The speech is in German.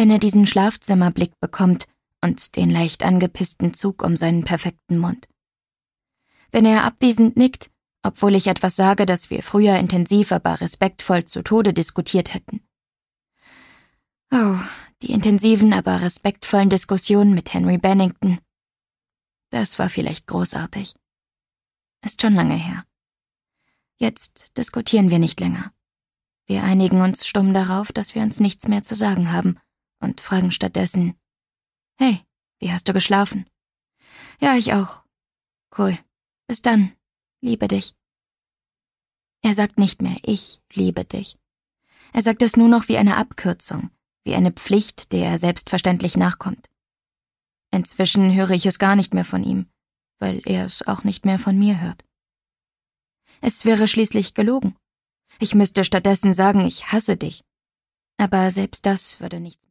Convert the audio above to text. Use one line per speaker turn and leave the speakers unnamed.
Wenn er diesen Schlafzimmerblick bekommt und den leicht angepissten Zug um seinen perfekten Mund. Wenn er abwesend nickt, obwohl ich etwas sage, das wir früher intensiv, aber respektvoll zu Tode diskutiert hätten. Oh, die intensiven, aber respektvollen Diskussionen mit Henry Bennington. Das war vielleicht großartig. Ist schon lange her. Jetzt diskutieren wir nicht länger. Wir einigen uns stumm darauf, dass wir uns nichts mehr zu sagen haben und fragen stattdessen: Hey, wie hast du geschlafen? Ja, ich auch. Cool. Bis dann. Liebe dich. Er sagt nicht mehr: Ich liebe dich. Er sagt es nur noch wie eine Abkürzung, wie eine Pflicht, der er selbstverständlich nachkommt. Inzwischen höre ich es gar nicht mehr von ihm, weil er es auch nicht mehr von mir hört. Es wäre schließlich gelogen. Ich müsste stattdessen sagen: Ich hasse dich. Aber selbst das würde nichts